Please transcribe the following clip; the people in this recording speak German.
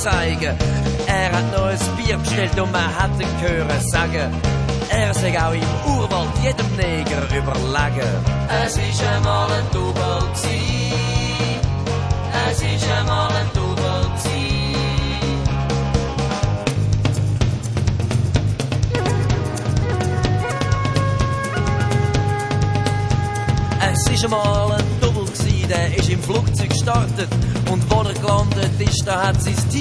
zeigen. Er hat noch ein Bier bestellt und man hat ihn hören sagen. Er sei auch im Urwald jedem Neger überlegen. Es ist einmal ein Double gsi. Es ist einmal ein Double gsi. Es ist einmal ein Double gsi, der ist im Flugzeug gestartet. Und wo er gelandet ist, da hat sein Team